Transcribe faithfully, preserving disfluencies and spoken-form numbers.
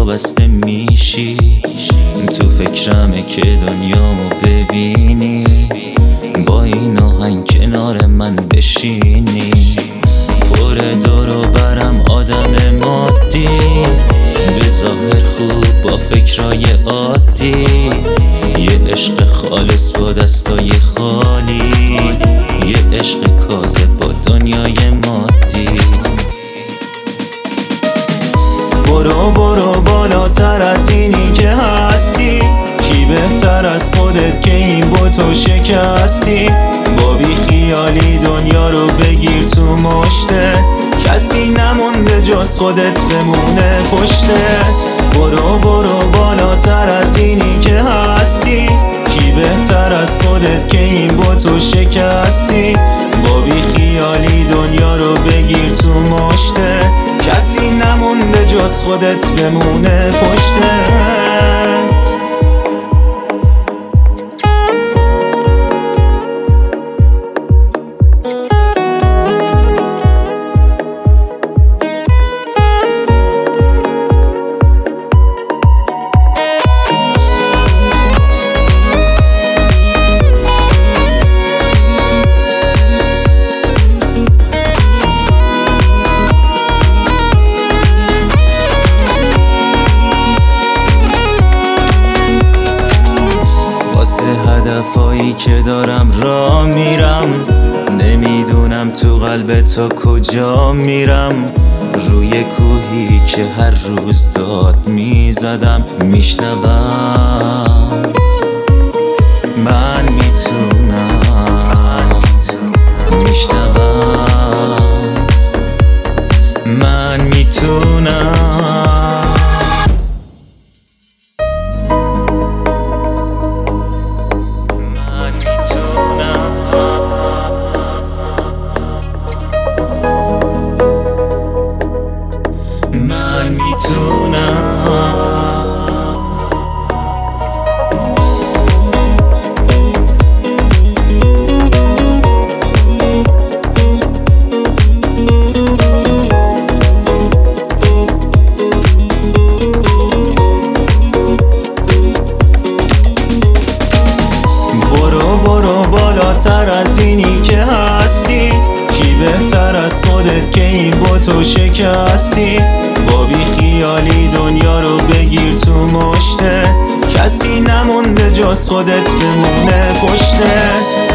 وابسته میشی. تو فکرمه که دنیامو ببینی، با این آهنگ کنار من بشینی. پر دور و برم آدم مادی، به ظاهر خوب با فکرای عادی. یه عشق خالص با دستای خالی، یه عشق کاذب با دنیای مادی. برو برو بالاتر از اینی که هستی، کی بهتر از خودت که این بتو شکستی. با بی خیالی دنیا رو بگیر تو مشتت، کسی نمونده جز خودت بمونه پشتت. برو برو بالاتر از اینی که هستی، کی بهتر از خودت که این بتو شکستی. با بی خیالی دنیا رو بگیر تو مشتت، کسی نمونده جز خودت بمونه پشتت. هدفایی که دارم را میرم، نمیدونم تو قلب تا کجا میرم. روی کوهی که هر روز داد میزدم، میشنوم من میتونم، میشنوم من میتونم. من میتونم. برو برو بالاتر از اینی که هستی، کی بهتر از خودت که این بتو شکستی. با بی خیالی دنیا رو بگیر تو مشتت، کسی نمونده جز خودت بمونه پشتت.